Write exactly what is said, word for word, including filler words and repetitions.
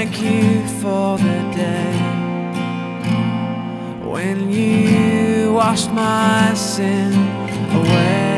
thank you for the day when you washed my sin away.